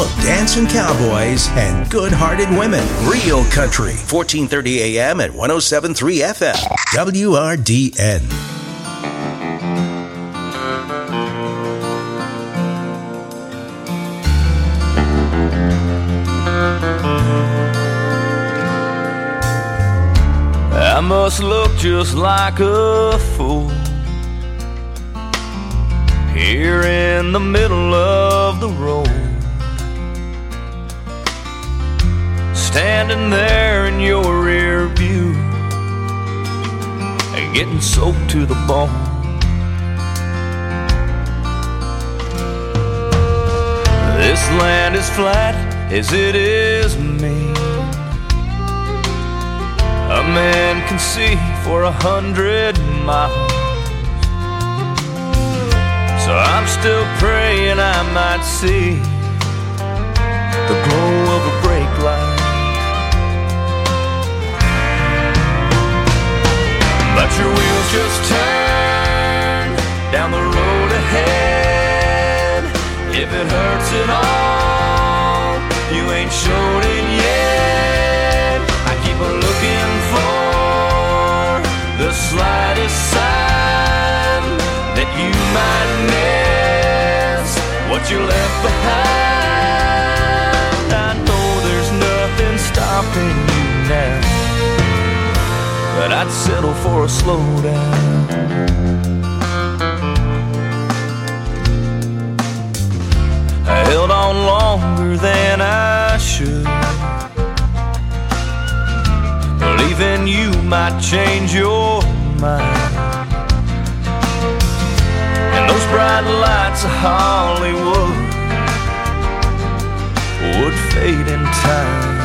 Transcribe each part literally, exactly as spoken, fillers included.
of dancing cowboys and good-hearted women. Real Country, fourteen thirty A M at one oh seven point three F M. W R D N. I must look just like a fool here in the middle of the road, standing there in your rear view, getting soaked to the bone. This land is flat as it is mean. A man can see for a hundred miles. So I'm still praying I might see the glow of a brake light. But your wheels just turn down the road ahead. If it hurts at all, you ain't showed it yet. I keep a looking for the slightest sign that you might miss what you left behind. I know there's nothing stopping you now, but I'd settle for a slowdown. I held on longer than I should, believing you might change your mind. And those bright lights of Hollywood would fade in time.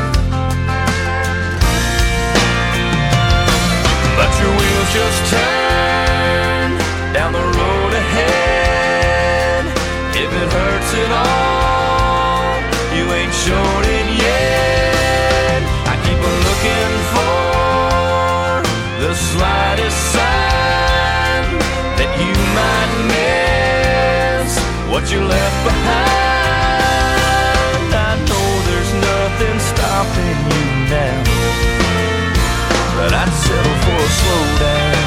But your wheels just turn down the road ahead. If it hurts at all, you ain't shown it yet. I keep a looking for the slightest sign that you might miss what you left behind. I know there's nothing stopping you now, but I'd settle for a slowdown.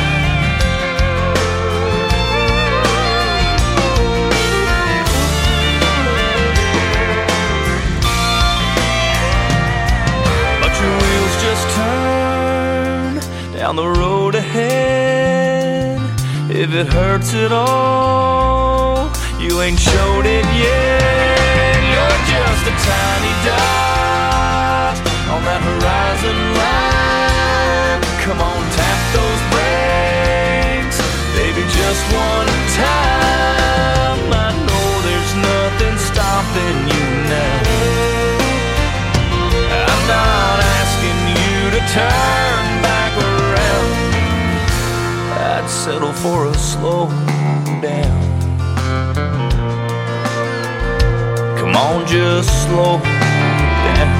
But your wheels just turn down the road ahead. If it hurts at all, you ain't showed it yet. You're just a tiny dot on that horizon line. Come on, tap those brakes, baby, just one time. I know there's nothing stopping you now. I'm not asking you to turn back around. I'd settle for a slow down. Come on, just slow down.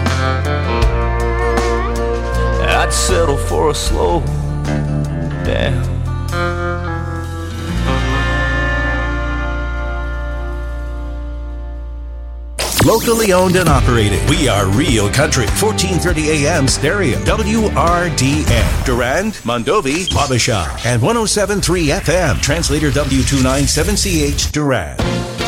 I'd settle for a slow down. Locally owned and operated. We are Real Country, fourteen thirty A M stereo. W R D N. Durand, Mondovi, Wabasha, and one oh seven point three F M. Translator W two ninety-seven C H, Durand.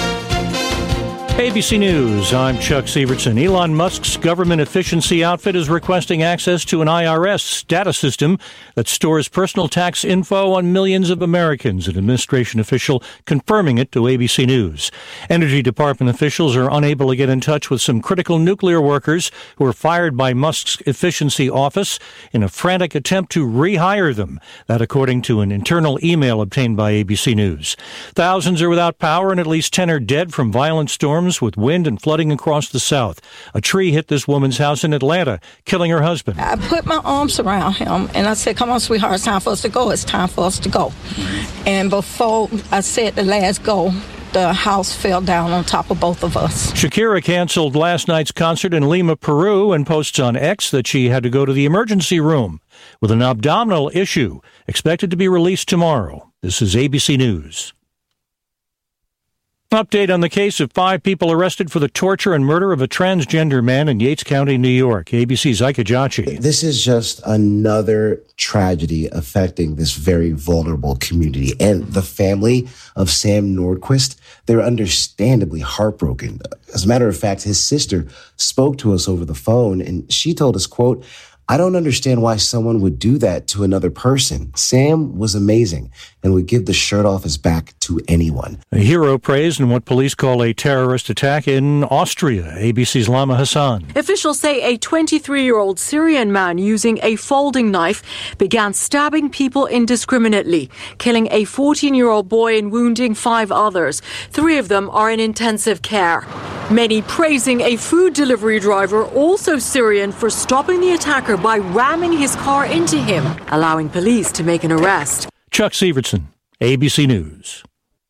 A B C News, I'm Chuck Sievertson. Elon Musk's government efficiency outfit is requesting access to an I R S data system that stores personal tax info on millions of Americans, an administration official confirming it to A B C News. Energy Department officials are unable to get in touch with some critical nuclear workers who were fired by Musk's efficiency office in a frantic attempt to rehire them. That according to an internal email obtained by A B C News. Thousands are without power and at least ten are dead from violent storms with wind and flooding across the South. A tree hit this woman's house in Atlanta, killing her husband. I put my arms around him and I said, come on, sweetheart, it's time for us to go. It's time for us to go. And before I said the last go, the house fell down on top of both of us. Shakira canceled last night's concert in Lima, Peru, and posts on X that she had to go to the emergency room with an abdominal issue, expected to be released tomorrow. This is A B C News. Update on the case of five people arrested for the torture and murder of a transgender man in Yates County, New York. A B C's Ike Ajachi. This is just another tragedy affecting this very vulnerable community. And the family of Sam Nordquist, they're understandably heartbroken. As a matter of fact, his sister spoke to us over the phone, and she told us, quote, "I don't understand why someone would do that to another person. Sam was amazing and would give the shirt off his back to anyone." A hero praised in what police call a terrorist attack in Austria. A B C's Lama Hassan. Officials say a twenty-three-year-old Syrian man using a folding knife began stabbing people indiscriminately, killing a fourteen-year-old boy and wounding five others. Three of them are in intensive care. Many praising a food delivery driver, also Syrian, for stopping the attacker by ramming his car into him, allowing police to make an arrest. Chuck Severson, A B C News.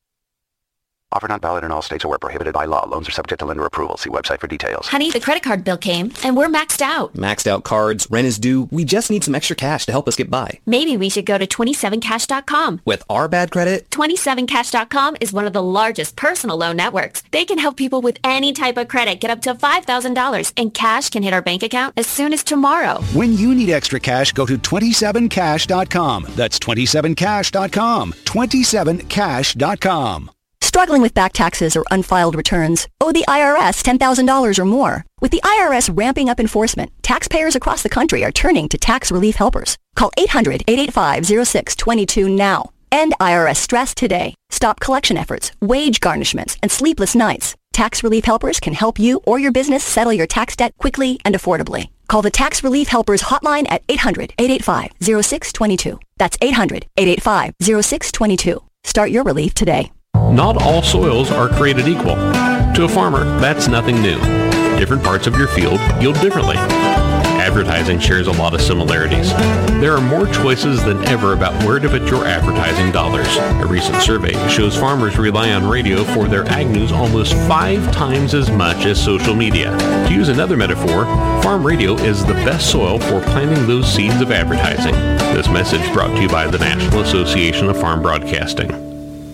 Offer not valid in all states or where prohibited by law. Loans are subject to lender approval. See website for details. Honey, the credit card bill came, and we're maxed out. Maxed out cards, rent is due. We just need some extra cash to help us get by. Maybe we should go to twenty-seven cash dot com. With our bad credit? twenty-seven cash dot com is one of the largest personal loan networks. They can help people with any type of credit get up to five thousand dollars, and cash can hit our bank account as soon as tomorrow. When you need extra cash, go to twenty-seven cash dot com. That's twenty-seven cash dot com. twenty-seven cash dot com. Struggling with back taxes or unfiled returns? Owe the I R S ten thousand dollars or more? With the I R S ramping up enforcement, taxpayers across the country are turning to tax relief helpers. Call eight hundred, eight eight five, oh six two two now. End I R S stress today. Stop collection efforts, wage garnishments, and sleepless nights. Tax relief helpers can help you or your business settle your tax debt quickly and affordably. Call the Tax Relief Helpers hotline at eight hundred, eight eight five, oh six two two. That's eight hundred, eight eight five, oh six two two. Start your relief today. Not all soils are created equal. To a farmer, that's nothing new. Different parts of your field yield differently. Advertising shares a lot of similarities. There are more choices than ever about where to put your advertising dollars. A recent survey shows farmers rely on radio for their ag news almost five times as much as social media. To use another metaphor, farm radio is the best soil for planting those seeds of advertising. This message brought to you by the National Association of Farm Broadcasting.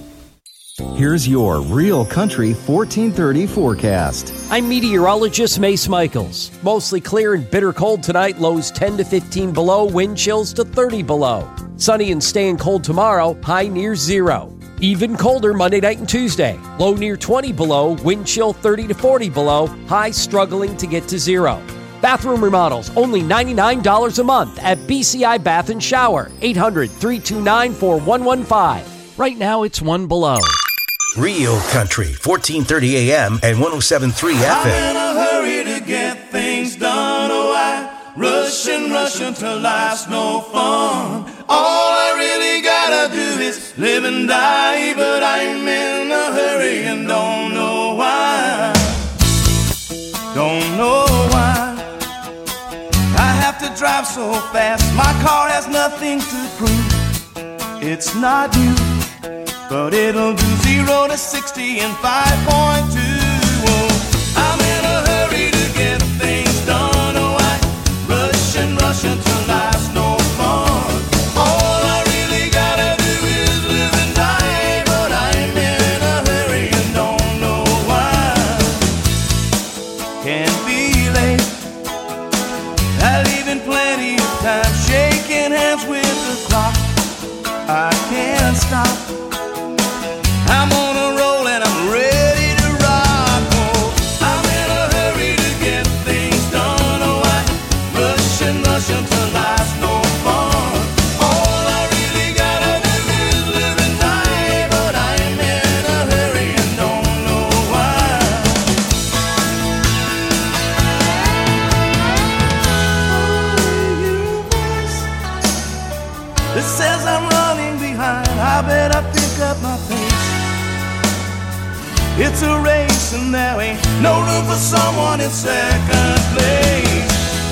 Here's your Real Country fourteen thirty forecast. I'm meteorologist Mace Michaels. Mostly clear and bitter cold tonight, lows ten to fifteen below, wind chills to thirty below. Sunny and staying cold tomorrow, high near zero. Even colder Monday night and Tuesday, low near twenty below, wind chill thirty to forty below, high struggling to get to zero. Bathroom remodels, only ninety-nine dollars a month at B C I Bath and Shower, eight hundred, three two nine, four one one five. Right now, it's one below. Real Country, fourteen thirty A M and one oh seven point three F M. I'm in a hurry to get things done. Oh, I rush and rush until life's no fun. All I really gotta do is live and die, but I'm in a hurry and don't know why. Don't know why I have to drive so fast. My car has nothing to prove. It's not new, but it'll do zero to sixty in five point two. Oh, I'm in a hurry to get things done. Oh, I rush and rush until life's no fun. All I really gotta do is live and die, but I'm in a hurry and don't know why. Can't be late. I leave in plenty of time, shaking hands with the clock. I can't stop. I'm on a roll and I'm ready to rock. Oh, I'm in a hurry to get things done. Oh, I rush and rush until life's no fun. All I really gotta do is live and die, but I'm in a hurry and don't know why. It says I'm running behind. I better pick up my pace. It's a race and there ain't no room for someone in second place.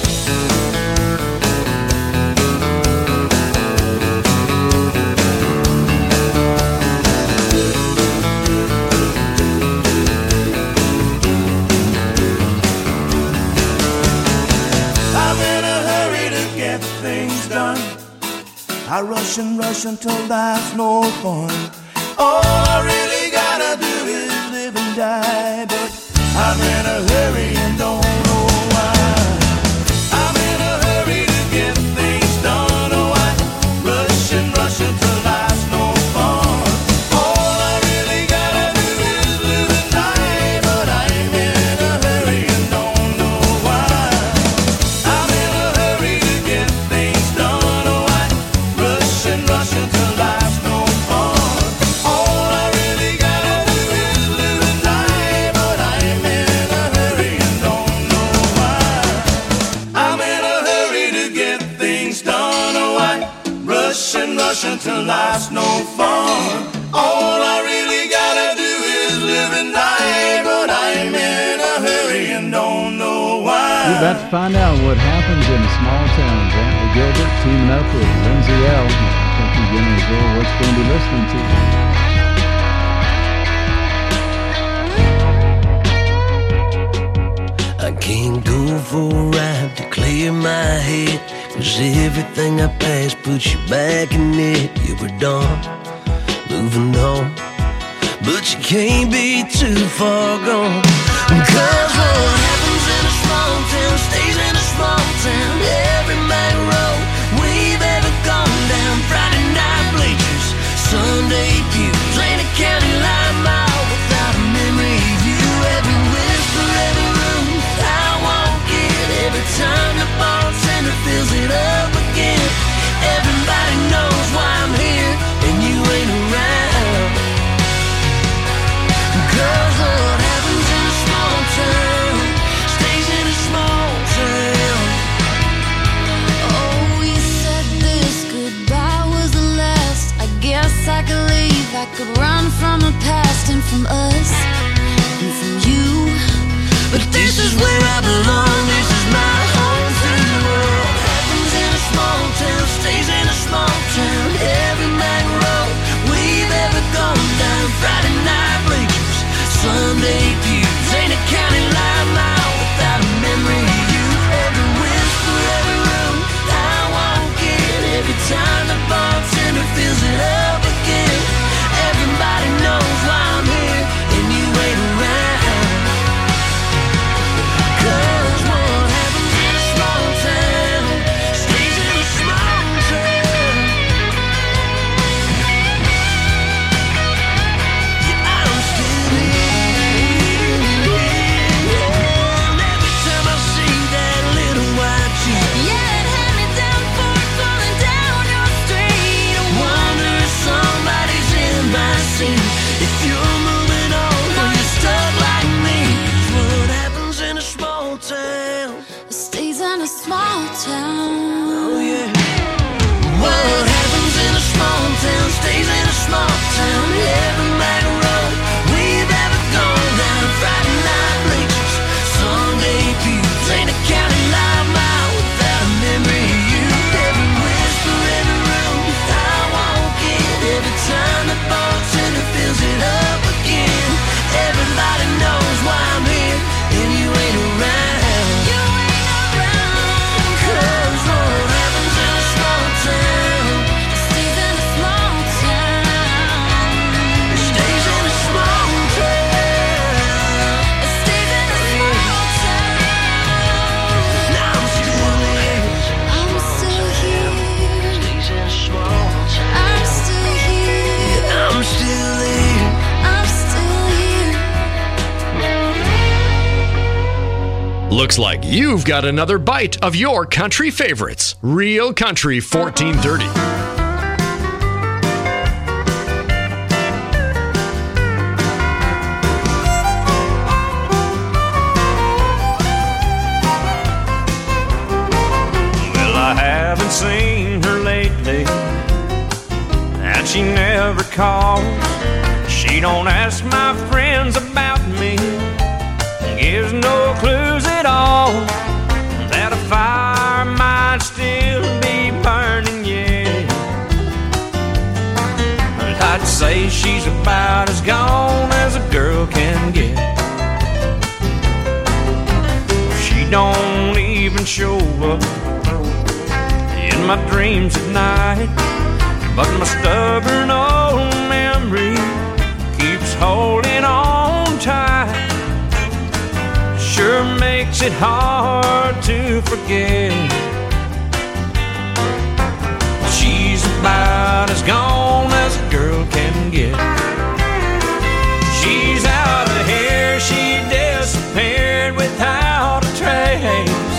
I'm in a hurry to get things done. I rush and rush until life's no fun. All I really gotta do is live die, but I'm in a hurry and don't know why. I'm in a hurry to get things done, oh I rush and rush until life's no fun. All I really gotta do is live and die, but I'm in a hurry and don't know why. I'm in a hurry to get things done, oh I rush and rush until life's no fun. All I really gotta do is live and die, but I'm in a hurry and don't know why. I'm in a hurry to get things done, oh I rush and rush until life's no fun. All I really gotta do is live and die, but I'm in a hurry and don't know why. You're about to find out what happens in the small towns. Anthony Gilbert teaming up with Lindsay L. I think you're going to enjoy what you're going to be listening to. I can't go for a ride to clear my head, 'cause everything I passed puts you back in it. You were done, moving on, but you can't be too far gone. 'Cause what happens in a small town stays in a small town. Every main road we've ever gone down, Friday night bleachers, Sunday pews, ain't a county line mile without a memory of you. Every whisper, every room I walk in, every time the bartender fills it up again. Everybody knows why I'm here and you ain't around. 'Cause what happens in a small town stays in a small town. Oh, you said this goodbye was the last. I guess I could leave, I could run from the past and from us and from you. But this is where I belong, this is my home free world. Happens in a small town, stays in a small town. Every main road we've ever gone down, Friday night bleachers, Sunday pews, ain't a county line mile without a memory of you. Every whisper, every room I walk in, every time the bartender fills it up again. Everybody knows why I'm here and you ain't around. 'Cause what happens in a small town stays in a small town. Yeah, I'm still here. And every time I see that little white jeep, Yeah, it had me down for it falling down your street. I wonder if somebody's in my seat. If you're moving on or you're stuck like me. 'Cause what happens in a small town It stays in a small town. Oh yeah. What happens in a small town stays in a small town. Every main road we've ever gone down, Friday night bleachers, Sunday pews, ain't a county line mile without a memory of you. Every whisper, every room I walk in, every time the bartender fills it up again. Everybody knows why I'm here and you ain't around. You ain't around. 'Cause what happens in a small town It stays in a small town. it stays in a small town. It stays in a small town. Now I'm still here. I'm still here. Stays in a small town. I'm still here. I'm still here. I'm still here. Looks like you've got another bite of your country favorites. Real Country fourteen thirty. Well, I haven't seen her lately, and she never calls. She don't ask my friends about me, gives no clues at all that a fire might still be burning yet. But I'd say she's about as gone as a girl can get. She don't even show up in my dreams at night, but my stubborn old memory keeps holding on tight. hard to forget. She's about as gone as a girl can get. She's out of here, she disappeared without a trace.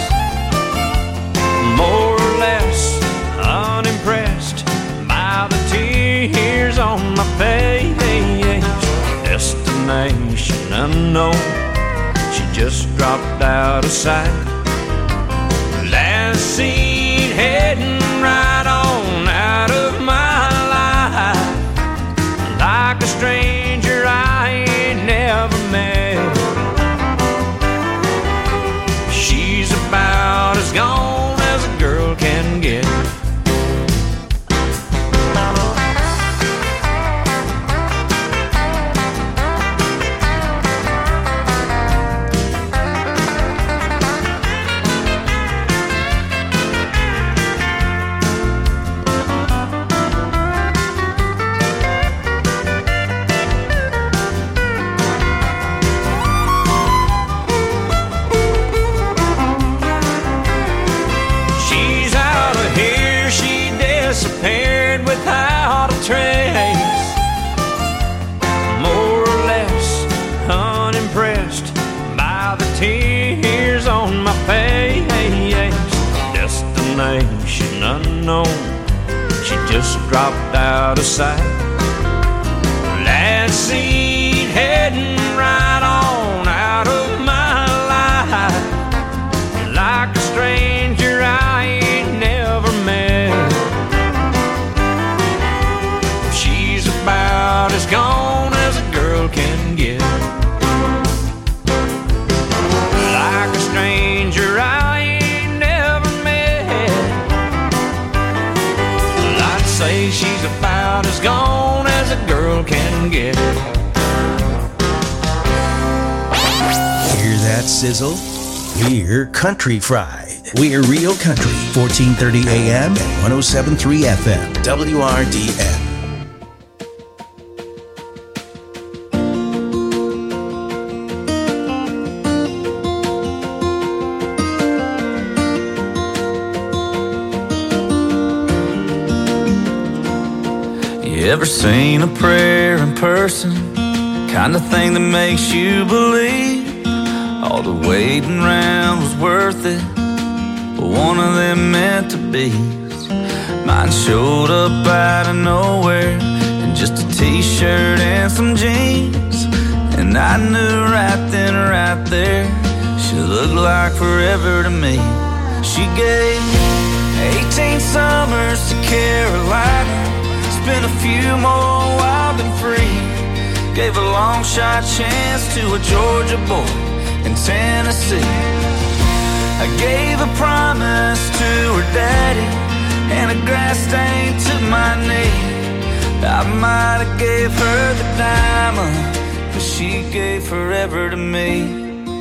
More or less unimpressed by the tears on my face. Destination unknown, she just dropped out of sight. Last seen heading right on out of my life, like a stranger I ain't never met. She's about as gone as a girl can get. Disappeared without a trace. More or less unimpressed by the tears on my face. Destination unknown, she just dropped out of sight. Last seen heading right on out of my life, like a stranger I ain't never met. About as gone as a girl can get. Like a stranger I ain't never met. I'd say she's about as gone as a girl can get. Hear that sizzle? We're Country Fried. We're Real Country, fourteen thirty A M and one oh seven point three F M, W R D N. Ever seen a prayer in person? Kind of thing that makes you believe all the waiting around was worth it. But one of them meant to be. Mine showed up out of nowhere in just a t-shirt and some jeans. And I knew right then, right there, she looked like forever to me. She gave eighteen summers to Carolina, spent a few more wild and free. Gave a long shot chance to a Georgia boy in Tennessee. I gave a promise to her daddy and a grass stain to my knee. I might have gave her the diamond, but she gave forever to me.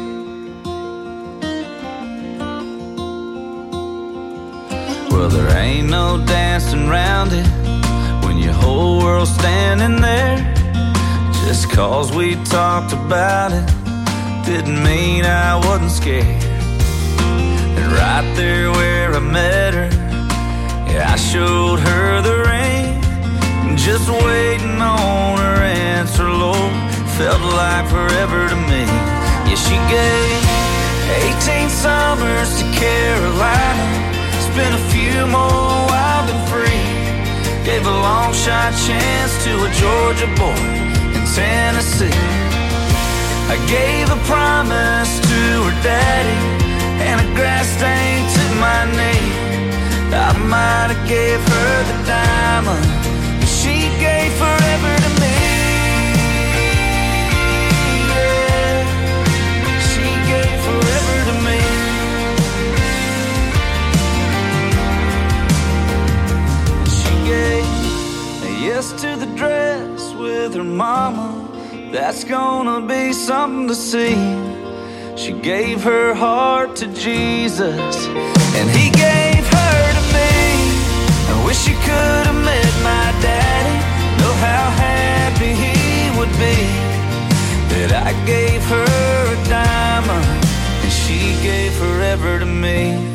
Well, there ain't no dancing around it when your whole world's standing there. Just cause we talked about it didn't mean I wasn't scared. And right there where I met her, yeah, I showed her the ring. Just waiting on her answer, Lord, felt like forever to me. Yeah, she gave eighteen summers to Carolina, spent a few more wild and free. Gave a long shot chance to a Georgia boy in Tennessee. I gave a promise to her daddy and a grass stain to my knee. I might have gave her the diamond, but she gave forever to me. Yeah, she gave forever to me. She gave a yes to the dress with her mama. That's gonna be something to see. She gave her heart to Jesus, and he gave her to me. I wish you could have met my daddy, know how happy he would be that I gave her a diamond and She gave forever to me.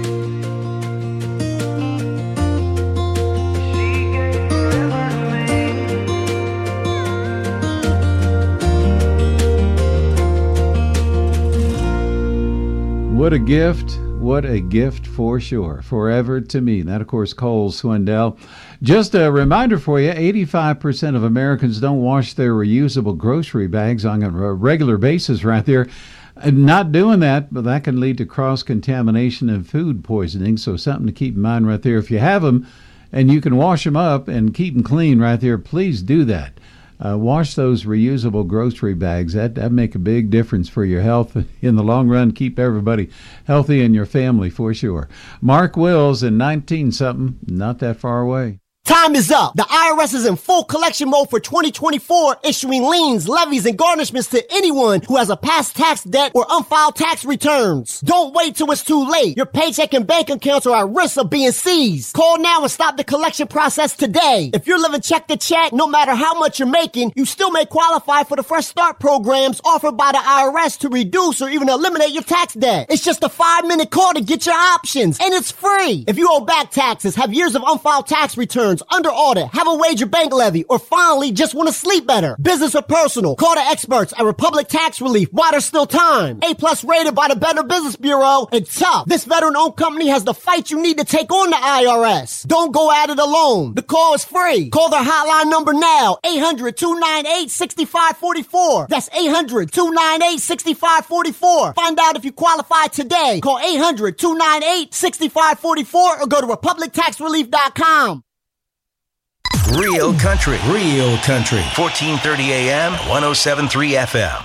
What a gift. What a gift for sure. Forever to me. That, of course, Cole Swindell. Just a reminder for you, eighty-five percent of Americans don't wash their reusable grocery bags on a regular basis right there. Not doing that, but that can lead to cross-contamination and food poisoning, so something to keep in mind right there. If you have them and you can wash them up and keep them clean right there, please do that. Uh, wash those reusable grocery bags. That that make a big difference for your health in the long run. Keep everybody healthy in your family for sure. Mark Wills in nineteen something, not that far away. Time is up. The I R S is in full collection mode for twenty twenty-four, issuing liens, levies, and garnishments to anyone who has a past tax debt or unfiled tax returns. Don't wait till it's too late. Your paycheck and bank accounts are at risk of being seized. Call now and stop the collection process today. If you're living check to check, no matter how much you're making, you still may qualify for the Fresh Start programs offered by the I R S to reduce or even eliminate your tax debt. It's just a five-minute call to get your options, and it's free. If you owe back taxes, have years of unfiled tax returns, under audit, have a wage or bank levy, or finally just want to sleep better, business or personal, call the experts at Republic Tax Relief while there's still time. A plus rated by the Better Business Bureau, and tough. This veteran-owned company has the fight you need to take on the I R S. Don't go at it alone. The call is free. Call their hotline number now, eight hundred, two nine eight, six five four four. That's eight hundred, two nine eight, six five four four. Find out if you qualify today. Call eight hundred, two nine eight, six five four four or go to republic tax relief dot com. Real country, real country. fourteen thirty A M, one oh seven point three F M.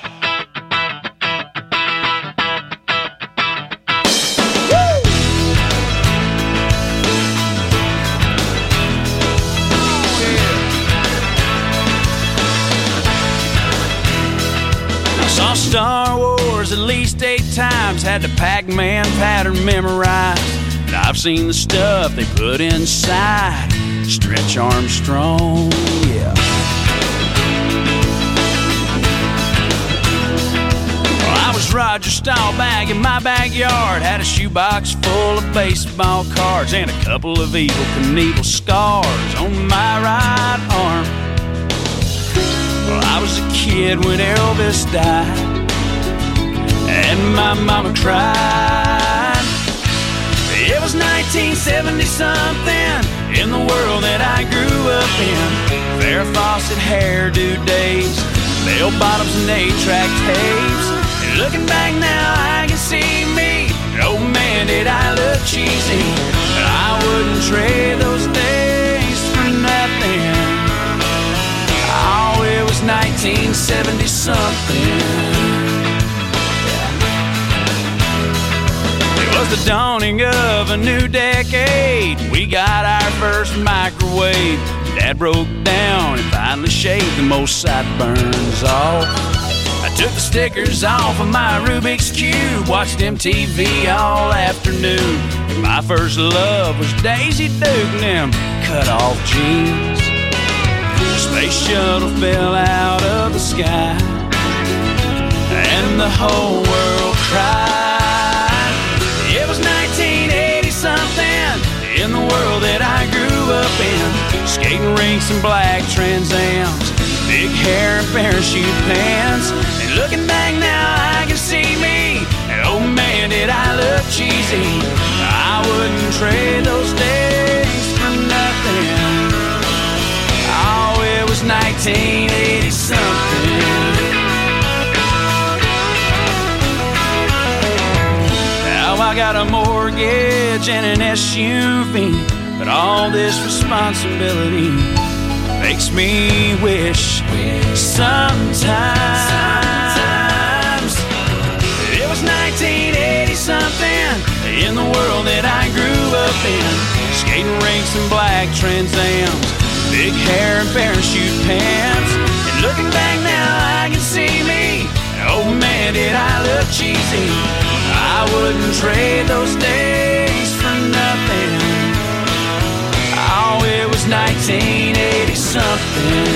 I saw Star Wars at least eight times, had the Pac-Man pattern memorized. And I've seen the stuff they put inside Stretch Armstrong, yeah. Well, I was Roger Staubach in my backyard, had a shoebox full of baseball cards and a couple of Evel Knievel scars on my right arm. Well, I was a kid when Elvis died, and my mama cried. It was nineteen seventy something in the world that I grew up in. Farrah Fawcett hairdo days, bell bottoms and eight-track tapes. And looking back now, I can see me. Oh man, did I look cheesy. But I wouldn't trade those days for nothing. Oh, it was nineteen seventy something. It was the dawning of a new decade. We got our first microwave. Dad broke down and finally shaved the most sideburns off. I took the stickers off of my Rubik's Cube, watched M T V all afternoon. And my first love was Daisy Duke and them cut-off jeans. The space shuttle fell out of the sky, and the whole world cried. It was nineteen eighty something in the world that I grew up in. Skating rinks and black Trans Ams, big hair and parachute pants. And looking back now, I can see me. And oh man, did I look cheesy. I wouldn't trade those days for nothing. Oh, it was nineteen eighty something. I got a mortgage and an S U V, but all this responsibility makes me wish sometimes it was nineteen eighty something in the world that I grew up in. Skating rinks and black Trans Ams, big hair and parachute pants. And looking back now, I can see me. Oh man, did I look cheesy. I wouldn't trade those days for nothing. Oh, it was nineteen eighty something.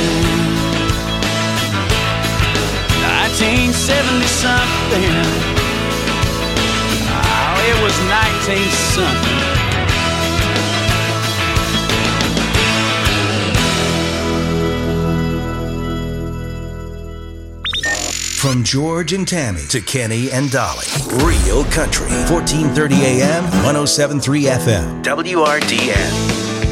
nineteen seventy something. was nineteen something. From George and Tammy to Kenny and Dolly. Real Country. fourteen thirty A M, one oh seven point three F M. W R D N.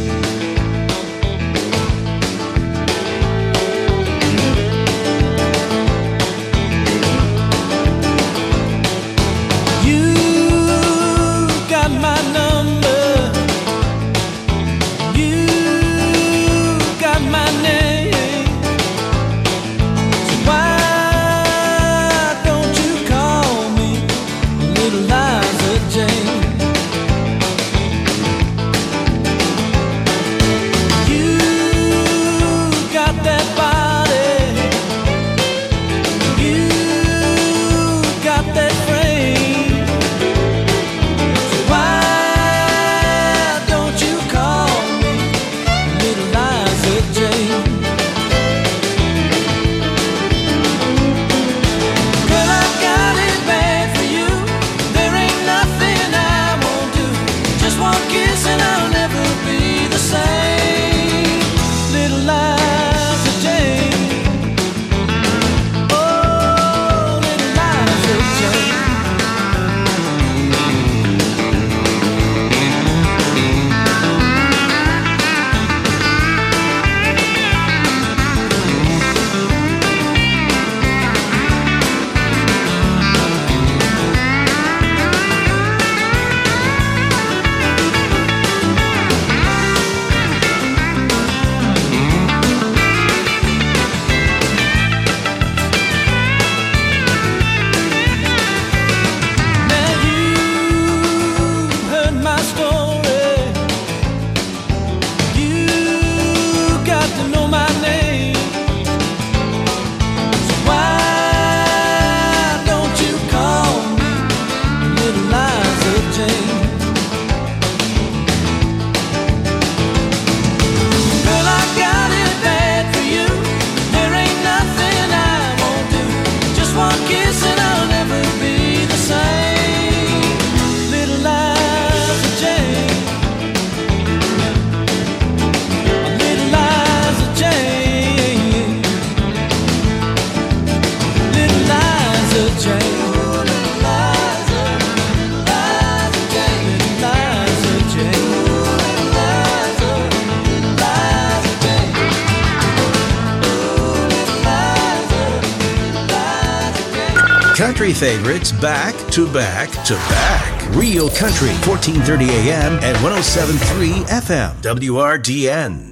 Country favorites back to back to back. Real Country, fourteen thirty A M and one oh seven point three F M. W R D N.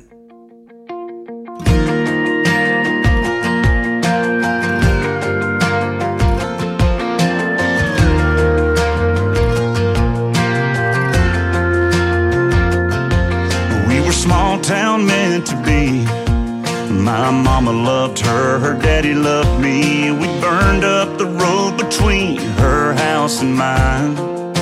We were small town meant to be. My mama loved her, her daddy loved me. We burned up the road between her house and mine.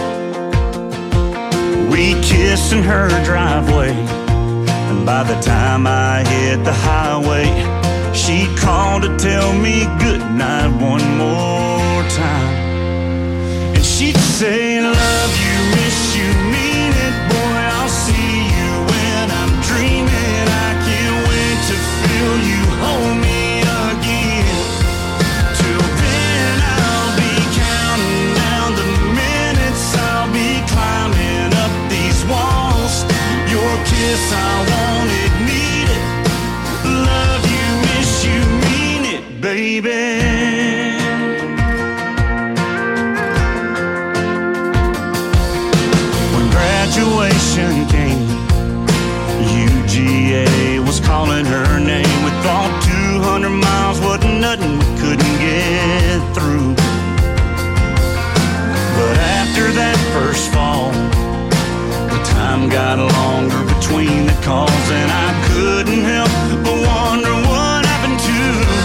We kissed in her driveway, and by the time I hit the highway, she called to tell me goodnight one more time. And she'd say, love you, miss you, mean it, boy, I'll see you when I'm dreaming. I can't wait to feel you hold me again. Till then I'll be counting down the minutes, I'll be climbing up these walls. Your kiss I wanted, need it. Love you, miss you, mean it, baby. When graduation came, U G A was calling her name. We thought two hundred miles wasn't nothing we couldn't get through. But after that first fall, the time got longer between the calls, and I couldn't help but wonder what happened to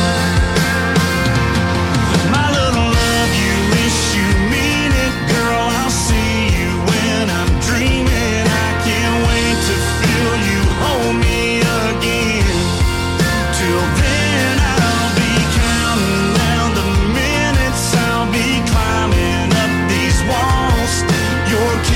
my little love you, miss you, mean it, girl, I'll see you when I'm dreaming. I can't wait to feel you hold me again. Till then I'll be counting down the minutes, I'll be climbing up these walls. Your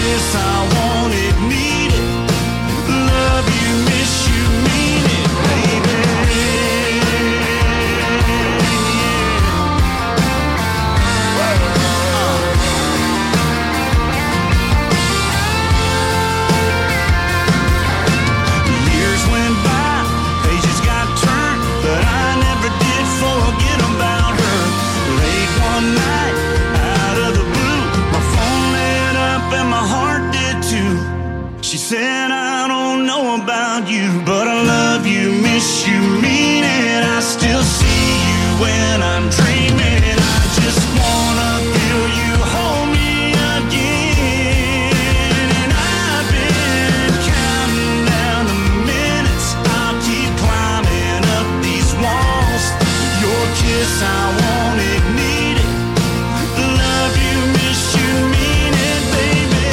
I want it, need it. Love you, miss you, mean it, baby.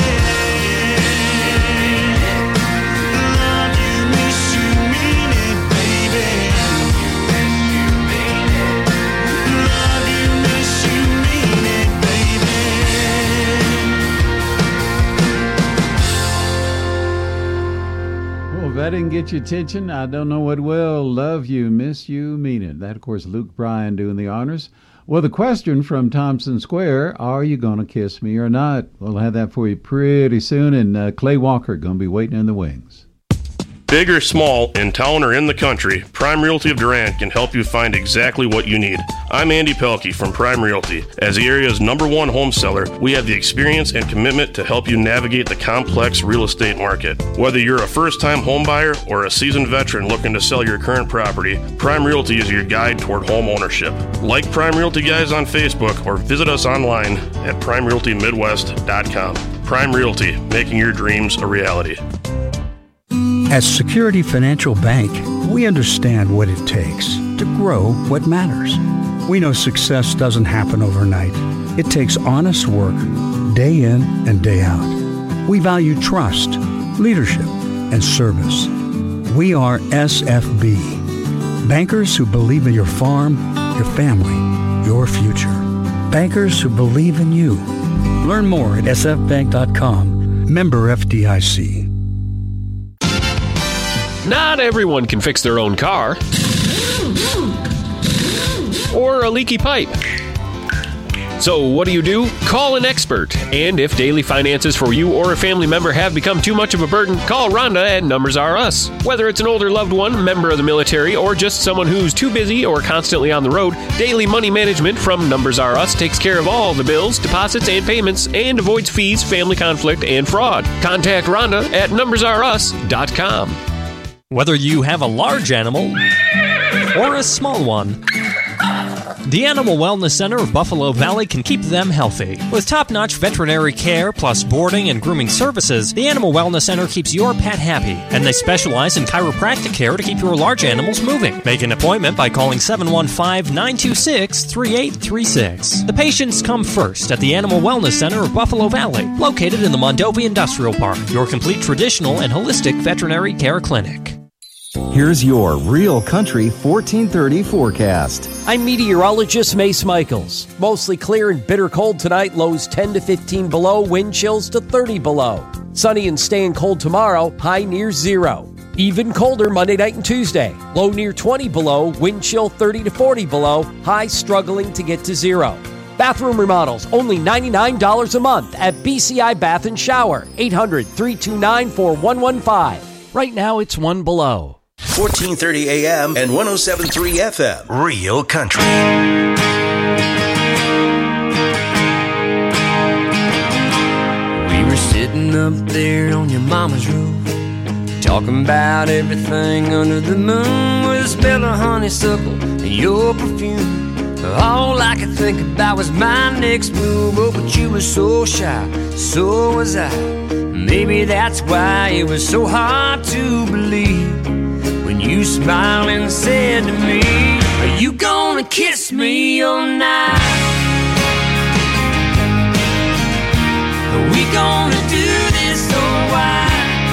Love you, miss you, mean it, baby. Love you, miss you, mean it, baby. Well, if that didn't get your attention, I don't know what will. Love you, miss you, mean it. That, of course, Luke Bryan doing the honors. Well, the question from Thompson Square, are you going to kiss me or not? We'll have that for you pretty soon, and uh, Clay Walker going to be waiting in the wings. Big or small, in town or in the country, Prime Realty of Durant can help you find exactly what you need. I'm Andy Pelkey from Prime Realty. As the area's number one home seller, we have the experience and commitment to help you navigate the complex real estate market. Whether you're a first-time home buyer or a seasoned veteran looking to sell your current property, Prime Realty is your guide toward home ownership. Like Prime Realty Guys on Facebook or visit us online at prime realty midwest dot com. Prime Realty, making your dreams a reality. At Security Financial Bank, we understand what it takes to grow what matters. We know success doesn't happen overnight. It takes honest work, day in and day out. We value trust, leadership, and service. We are S F B, bankers who believe in your farm, your family, your future. Bankers who believe in you. Learn more at s f bank dot com. Member F D I C. Not everyone can fix their own car or a leaky pipe. So what do you do? Call an expert. And if daily finances for you or a family member have become too much of a burden, call Rhonda at Numbers R Us. Whether it's an older loved one, member of the military, or just someone who's too busy or constantly on the road, Daily Money Management from Numbers R Us takes care of all the bills, deposits, and payments and avoids fees, family conflict, and fraud. Contact Rhonda at numbers r us dot com. Whether you have a large animal or a small one, the Animal Wellness Center of Buffalo Valley can keep them healthy. With top-notch veterinary care plus boarding and grooming services, the Animal Wellness Center keeps your pet happy, and they specialize in chiropractic care to keep your large animals moving. Make an appointment by calling seven one five, nine two six, three eight three six. The patients come first at the Animal Wellness Center of Buffalo Valley, located in the Mondovi Industrial Park, your complete traditional and holistic veterinary care clinic. Here's your Real Country fourteen thirty forecast. I'm meteorologist Mace Michaels. Mostly clear and bitter cold tonight, lows ten to fifteen below, wind chills to thirty below. Sunny and staying cold tomorrow, high near zero. Even colder Monday night and Tuesday, low near twenty below, wind chill thirty to forty below, high struggling to get to zero. Bathroom remodels, only ninety-nine dollars a month at B C I Bath and Shower, eight hundred, three two nine, four one one five. Right now it's one below. fourteen thirty A M and one oh seven point three F M. Real Country. We were sitting up there on your mama's roof, talking about everything under the moon, with a smell of honeysuckle and your perfume. All I could think about was my next move. Oh, but you were so shy, so was I. Maybe that's why it was so hard to believe when you smiled and said to me, are you gonna kiss me all night? Are we gonna do this or why?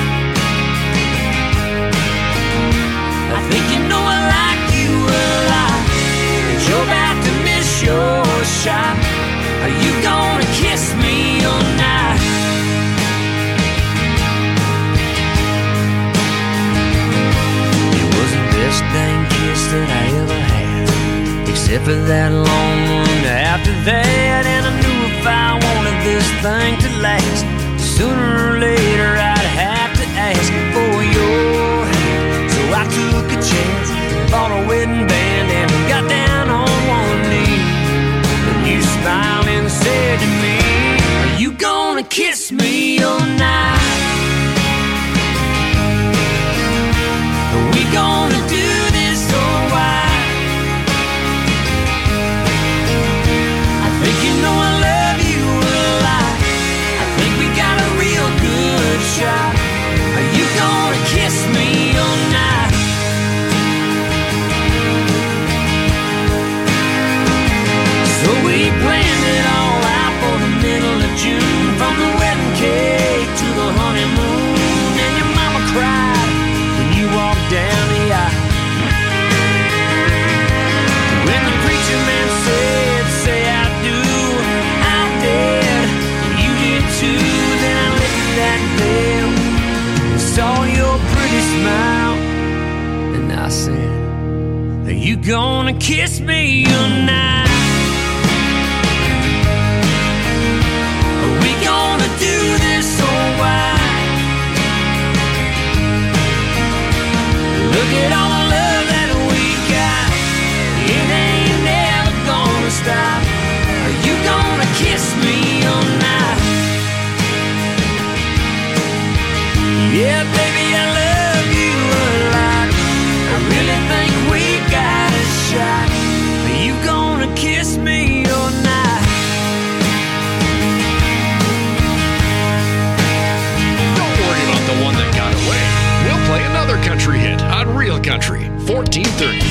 I think you know I like you a lot, but you're about to miss your shot. Are you gonna kiss me all night? Best dang kiss that I ever had, except for that long one after that. And I knew if I wanted this thing to last, sooner or later I'd have to ask for your hand. So I took a chance, bought a wedding band, and got down on one knee. And you smiled and said to me, are you gonna kiss me all night? Are we gonna do this or why? I think you know I love you a lot. I think we got a real good shot. Are you gonna kiss me all night? Are you gonna kiss me tonight? Are we gonna do this or why? Look at all the love that we got. It ain't never gonna stop. Are you gonna kiss me tonight? Yeah, baby, I love you a lot. I really think we got a shot. Are you gonna kiss me or not? Don't worry about the one that got away. We'll play another country hit on Real Country fourteen thirty.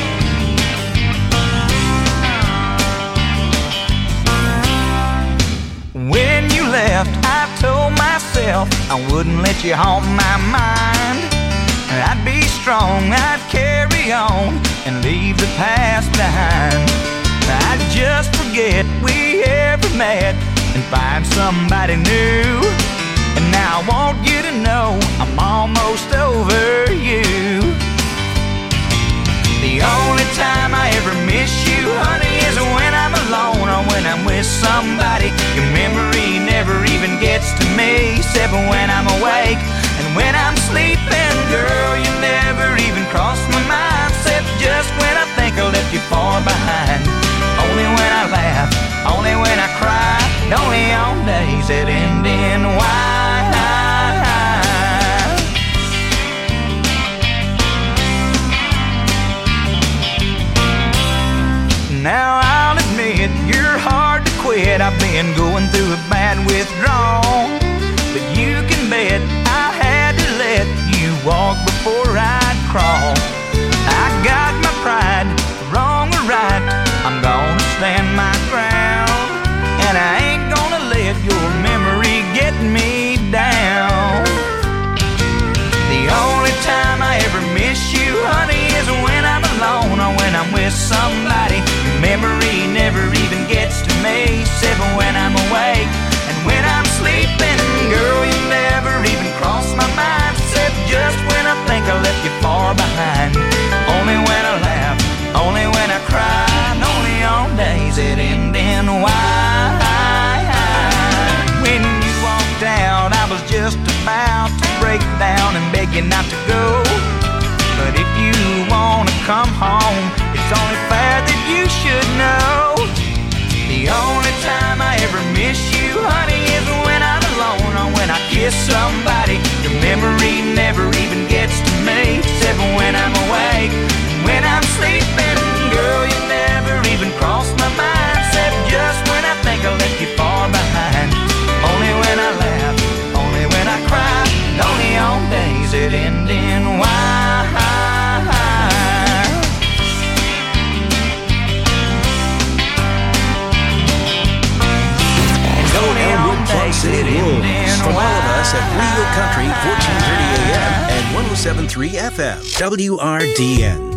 When you left, I told myself I wouldn't let you haunt my mind. I'd be strong, I'd carry on and leave the past behind. I'd just forget we ever met and find somebody new. And now I want you to know I'm almost over you. The only time I ever miss you, honey, is when I'm alone or when I'm with somebody. Your memory never even gets to me, except when I'm awake and when I'm sleeping. Girl, you never even cross my mind, except just when I think I left you far behind. Only when I laugh, only when I cry, and only on days that end in Y. Now I'll admit you're hard to quit. I've been going through a bad withdrawal, but you can bet I had to let you walk before I'd crawl. I got my pride, wrong or right, I'm gonna stand my ground, and I ain't gonna let your memory get me down. The only time I ever miss you, honey, is when I'm alone or when I'm with somebody. Memory never even gets to me, except when I'm awake and when I'm sleeping. Girl, you never even cross my mind, except just when I think I left you far behind. Only when I laugh, only when I cry, and only on days that end in Y. When you walked out, I was just about to break down and beg you not to go. But if you wanna come home, it's only fair that you should know. The only time I ever miss you, honey, is when I'm alone or when I kiss somebody. Your memory never even gets to me, except when I'm awake and when I'm sleeping. Girl, you never even cross my mind, except just when I think I left you far behind. Only when I laugh, only when I cry, and only on days that end in Y. City rules. From all of us at Real Country fourteen thirty A M and one oh seven point three F M W R D N.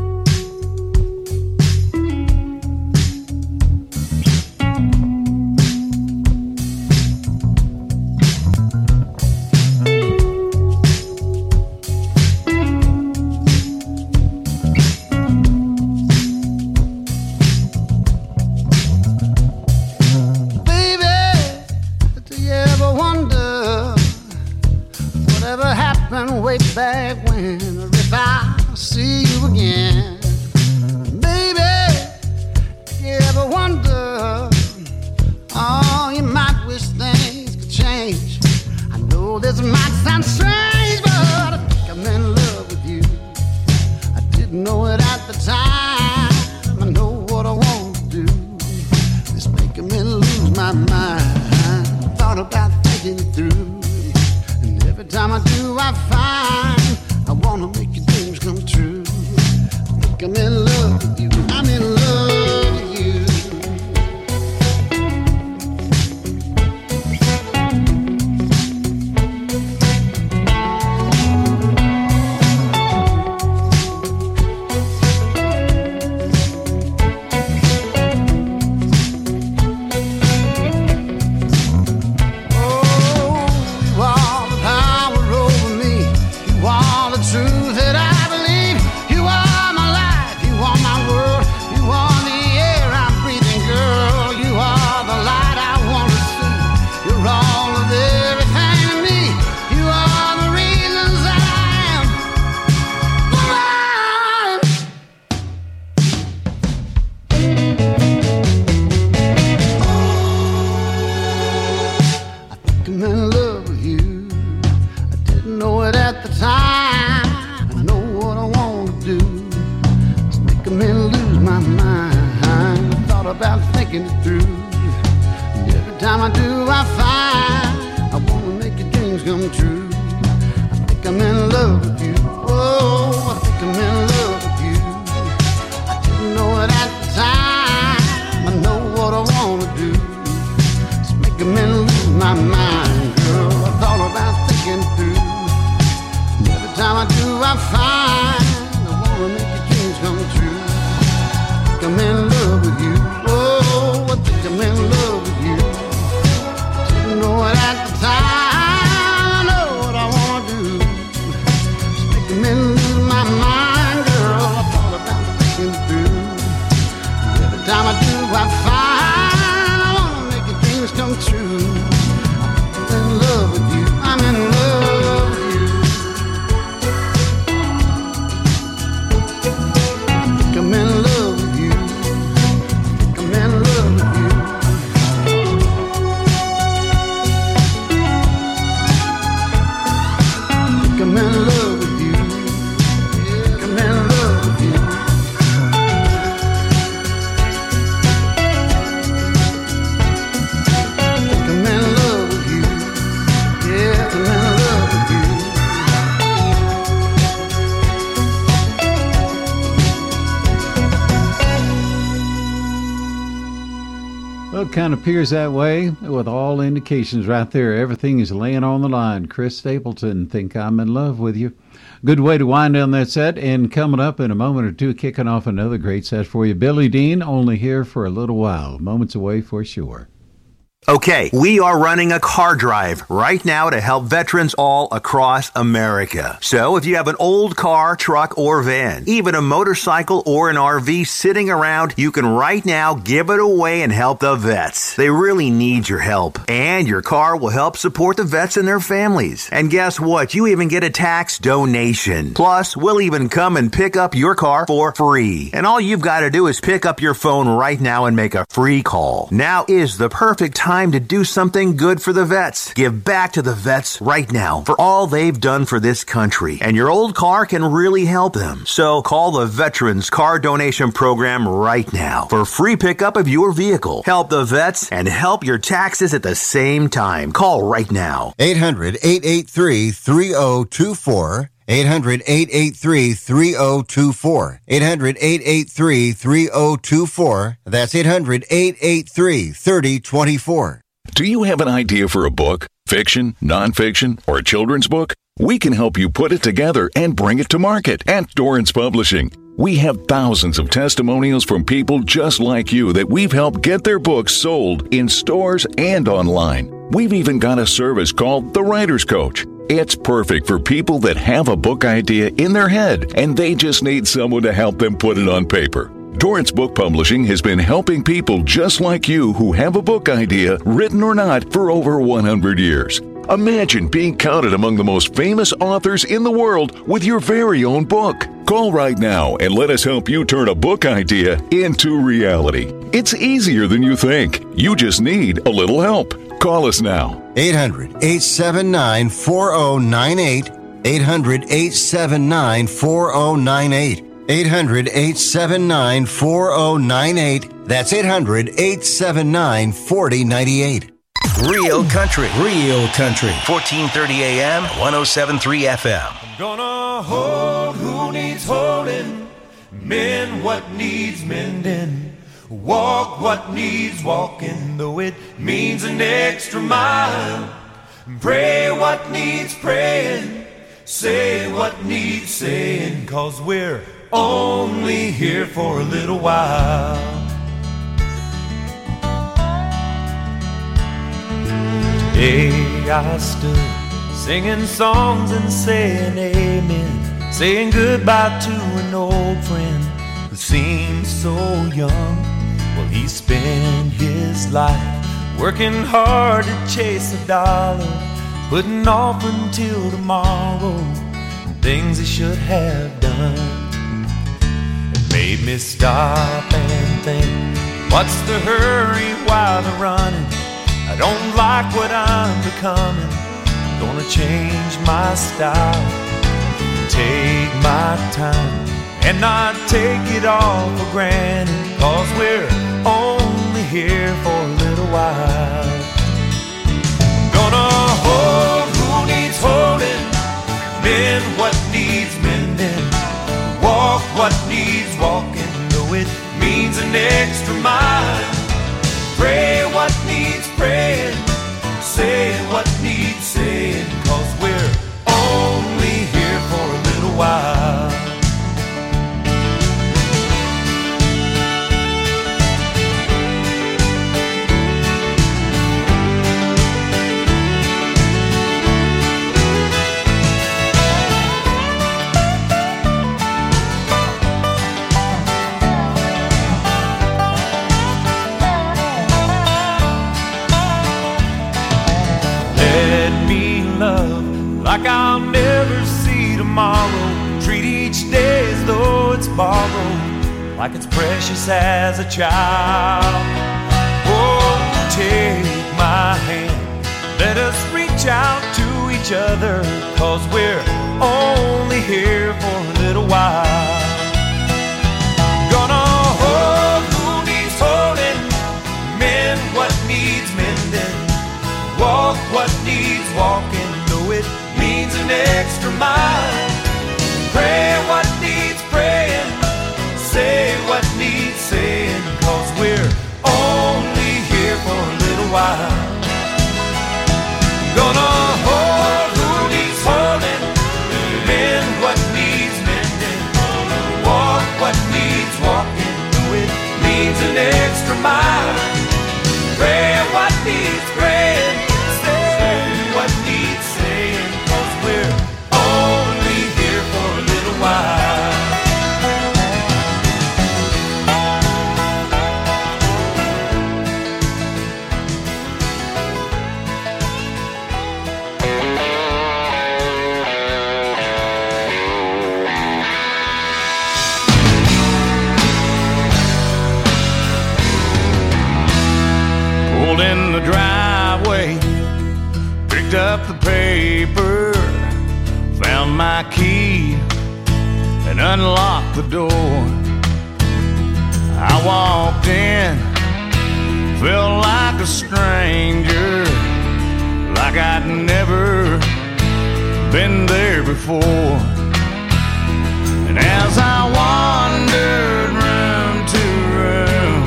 Way back when, or if I see you again, baby, if you ever wonder, oh, you might wish things could change. I know this might sound strange, but I think I'm in love with you. I didn't know it at the time. I know what I want to do. It's making me lose my mind. Thought about thinking it through. Every time I do, I find I wanna make your dreams come true. I think I'm in love with you. I'm in love with you. my mind. I thought about thinking it through. And every time I do, I find I want to make your dreams come true. I think I'm in love with you. Oh, I think I'm in love with you. I didn't know it at the time. I know what I want to do. It's making me lose my mind, girl. I thought about thinking it through. And every time I do, I find I want to make your dreams come true. I think I'm in love with you. Oh, I think I'm in love with you. Didn't know it at the time. I know what I want to do. It's making me lose my mind, girl. I thought about thinking through. And every time I do, I find I want to make your dreams come true. I'm in love with you. I'm in love with you. I think I'm in love with you. I think I'm in love with you. I think I'm in love with you. I think I'm in love with you. I think I'm in love with you. Yeah, I'm in love with you. Well, it kind of appears that way with all indications right there. Everything is laying on the line. Chris Stapleton, Think I'm in Love with You. Good way to wind down that set. And coming up in a moment or two, kicking off another great set for you. Billy Dean, only here for a little while. Moments away for sure. Okay, we are running a car drive right now to help veterans all across America. So if you have an old car, truck, or van, even a motorcycle or an R V sitting around, you can right now give it away and help the vets. They really need your help. And your car will help support the vets and their families. And guess what? You even get a tax donation. Plus, we'll even come and pick up your car for free. And all you've got to do is pick up your phone right now and make a free call. Now is the perfect time to do something good for the vets. Give back to the vets right now for all they've done for this country. And your old car can really help them. So call the Veterans Car Donation Program right now for free pickup of your vehicle. Help the vets and help your taxes at the same time. Call right now. eight hundred, eight eight three, three oh two four. eight hundred, eight eight three, three oh two four. eight hundred, eight eight three, three oh two four. That's eight hundred, eight eight three, three oh two four. Do you have an idea for a book, fiction, nonfiction, or a children's book? We can help you put it together and bring it to market at Dorrance Publishing. We have thousands of testimonials from people just like you that we've helped get their books sold in stores and online. We've even got a service called The Writer's Coach. It's perfect for people that have a book idea in their head and they just need someone to help them put it on paper. Dorrance Book Publishing has been helping people just like you who have a book idea, written or not, for over one hundred years. Imagine being counted among the most famous authors in the world with your very own book. Call right now and let us help you turn a book idea into reality. It's easier than you think. You just need a little help. Call us now. eight hundred, eight seven nine, four oh nine eight. eight hundred, eight seven nine, four oh nine eight. eight hundred, eight seven nine, four oh nine eight. That's eight hundred, eight seven nine, four oh nine eight. Real country, real country. fourteen thirty A M, one oh seven point three F M. I'm gonna hold who needs holding, mend what needs mending, walk what needs walking, though it means an extra mile. Pray what needs praying, say what needs saying, 'cause we're only here for a little while. Day I stood singing songs and saying amen, saying goodbye to an old friend who seemed so young. Well, he spent his life working hard to chase a dollar, putting off until tomorrow things he should have done. It made me stop and think, what's the hurry while the running? I don't like what I'm becoming. I'm gonna change my style, take my time, and not take it all for granted, 'cause we're only here for a little while. Gonna hold who needs holding, mend what needs mending, walk what needs walking, though it means an extra mile. Pray what needs praying, say what needs saying, 'cause we're only here for a little while. Like I'll never see tomorrow, treat each day as though it's borrowed, like it's precious as a child. Oh, take my hand, let us reach out to each other, 'cause we're only here for a little while. Gonna hold who needs holding, mend what needs mending, walk what needs walking, though it means an extra mile. Pray what needs praying, say what needs saying, 'cause we're only here for a little while. Gonna hold who needs holding, mend what needs mending, walk what needs walking, though it means an extra mile. Pray what needs praying, say what needs saying, 'cause we're only here for a little while. Pulled in the driveway, picked up the paper, found my key and unlocked the door. I walked in, felt like a stranger, like I'd never been there before. And as I wandered room to room,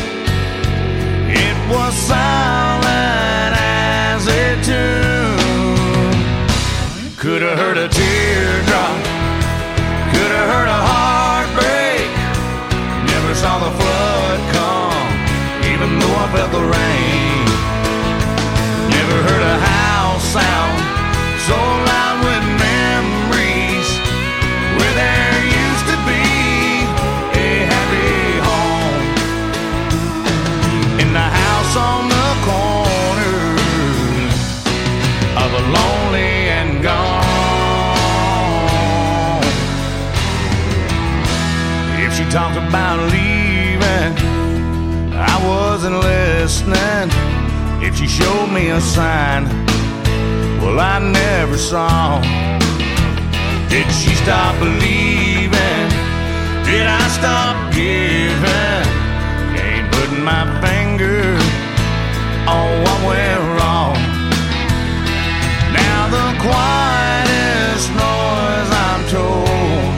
it was silent as a tomb. Could have heard a teardrop, could have heard a heartbreak. Never saw the flood come, even though I felt the rain. Never heard a house sound so loud with memories, where there used to be a happy home. In the house on the corner of a lonely and gone. If she talked about leaving, I wasn't listening. If she showed me a sign, well, I never saw. Did she stop believing? Did I stop giving? Ain't putting my finger on what went wrong. Now the quietest noise, I'm told,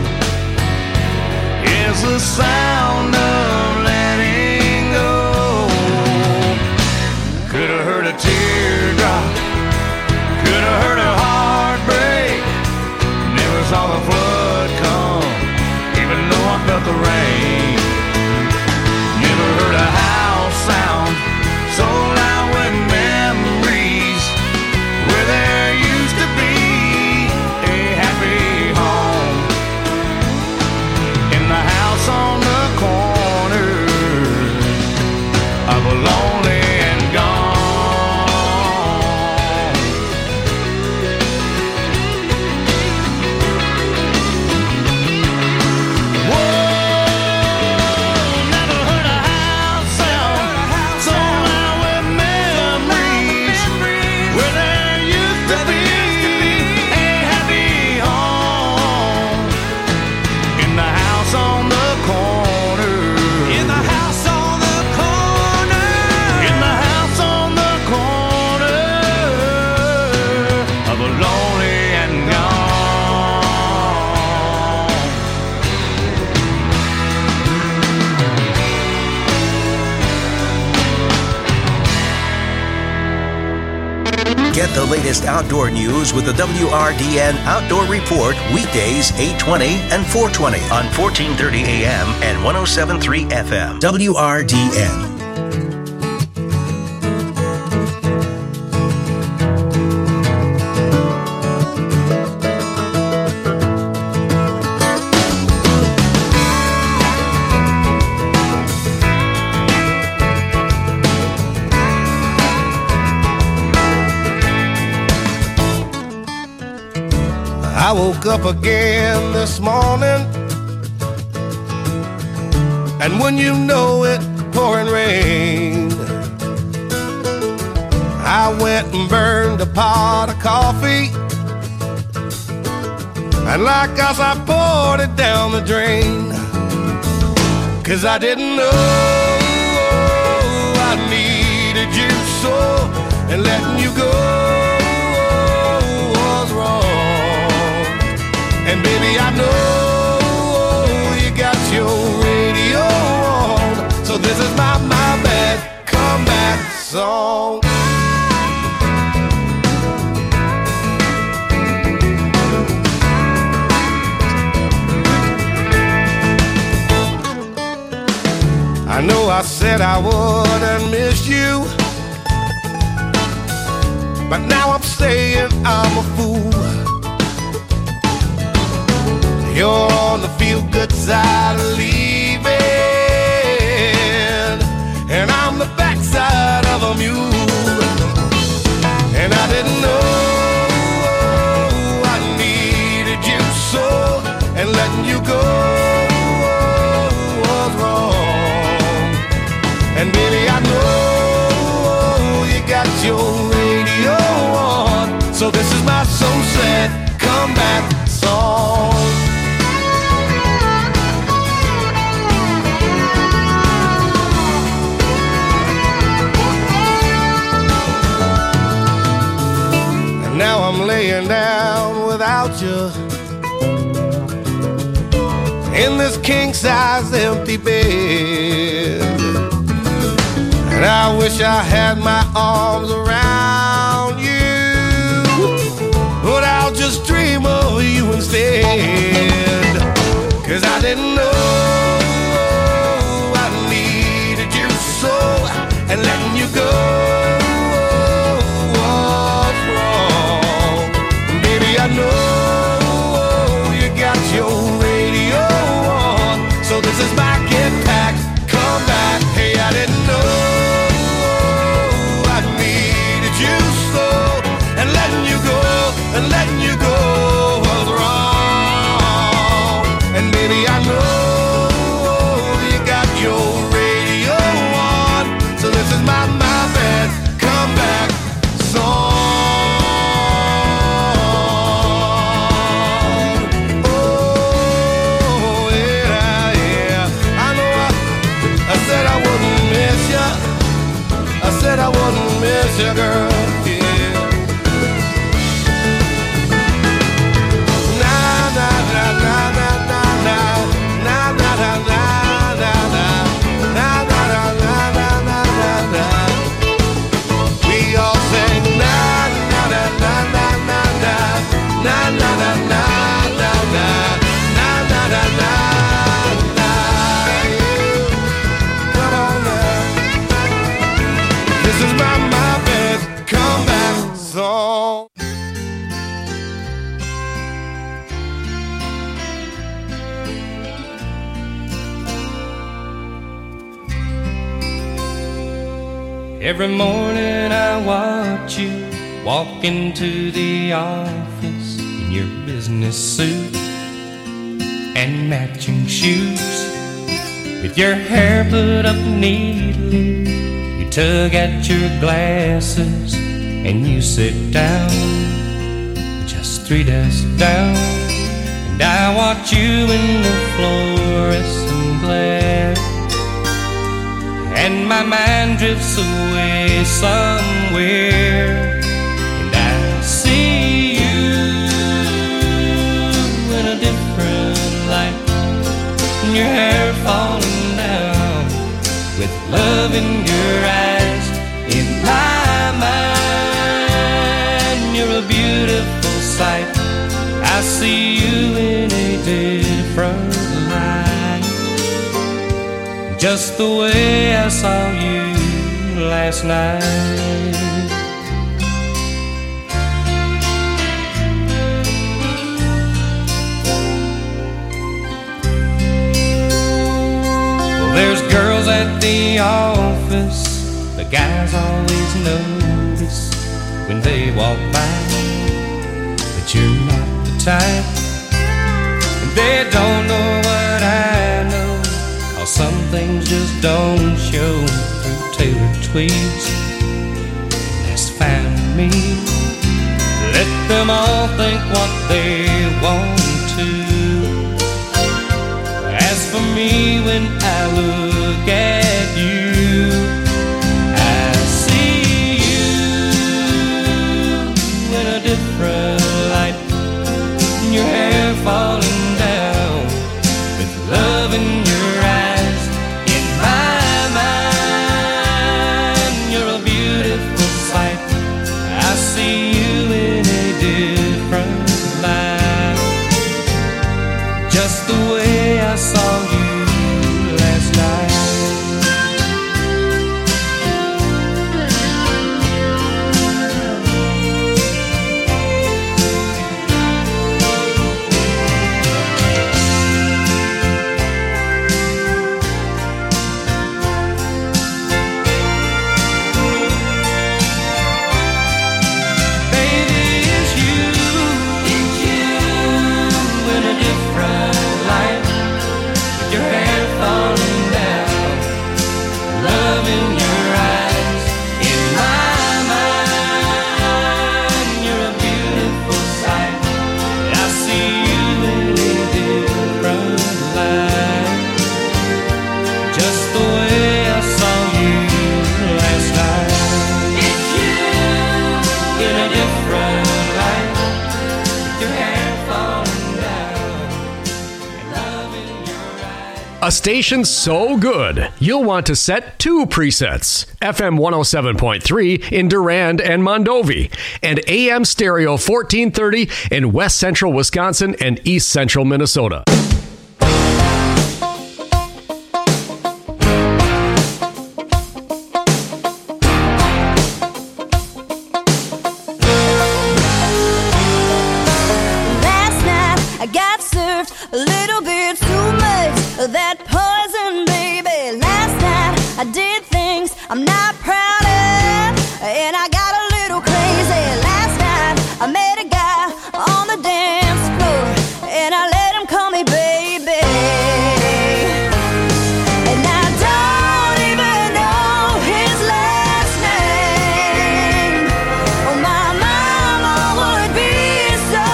is the sound of letting go. Could have heard a teardrop, could have heard a heartbreak. Never saw the flood come, even though I felt the rain. Never heard a house sound so loud with memories, where there used to be a happy home. In the house on the Get the latest outdoor news with the W R D N Outdoor Report weekdays eight twenty and four twenty on fourteen thirty A M and one oh seven point three F M. W R D N. I woke up again this morning, and when you know it, pouring rain. I went and burned a pot of coffee, and like us I poured it down the drain. Cause I didn't know I needed you so, and letting you go was wrong. And baby, I know you got your radio on, so this is my, my bad comeback song. I know I said I wouldn't miss you, but now I'm saying I'm a fool. You're on the feel-good side of leaving, and I'm the backside of a mule. And I didn't know I needed you so, and letting you go was wrong. And baby, I know you got your radio on, so this is my so sad comeback song. Now I'm laying down without you in this king-size empty bed, and I wish I had my arms around you, but I'll just dream of you instead. Cause I didn't know I needed you so, and letting you go I know you got your radio on, so this is my get back, come back. Hey, I didn't know I needed you so, and letting you go, and letting you go was wrong. And baby, I know you got your radio on, so this is my, my bad comeback song. Said I wouldn't miss you, girl, yeah. Na na na na na na na na na na na na na na na na na. We all sing na na na na na na na na na na na na na na na na. This is my, my bad comeback song. Every morning I watch you walk into the office in your business suit and matching shoes, with your hair put up neatly. You tug at your glasses and you sit down, just three desks down, and I watch you in the fluorescent glare, and my mind drifts away somewhere, and I see you in a different light, and your hair falling down, with love in your eyes. In my mind, see you in a different light, just the way I saw you last night. There's girls at the office, the guys always notice when they walk by, but you're not the type. And they don't know what I know, 'cause some things just don't show through tailored tweeds. And that's fine with me. Let them all think what they want to. As for me, when I look at you, I see you in a different light. Your hair falling down with love in your eyes. In my mind, you're a beautiful sight. I see you in a different light, just the way I saw you last night. Baby, it's you, it's you in a different light. Your hair falling down, love in your eyes. In my mind, you're a beautiful sight. I see you in a different light, just the way I saw you last night. It's you in a different light, your hair falling down, love in your eyes. A station so good, you'll want to set two presets. F M one oh seven point three in Durand and Mondovi, and A M Stereo fourteen thirty in West Central Wisconsin and East Central Minnesota. Last night I got served a little bit too much of that poison, baby. Last night I did things I'm not proud of, and I got a little crazy. Last night I met a guy on the dance floor, and I let him call me baby. And I don't even know his last name. Oh, my mama would be so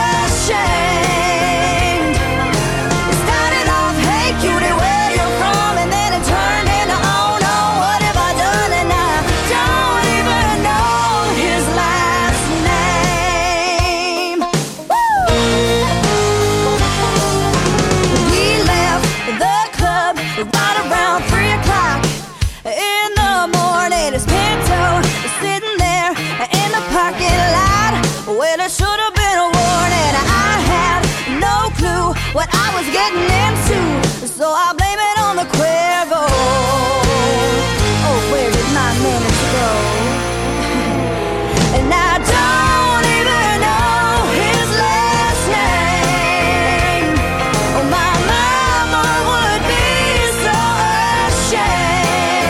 ashamed. It started off, hey cutie, where you from? And then it turned into, oh no, what have I done? And I don't even know his last name. Woo! We left the club right around three o'clock in the morning. His Pinto was sitting there in the parking lot. Well, it should have been a warning. I had no clue what I was getting into, so I blame it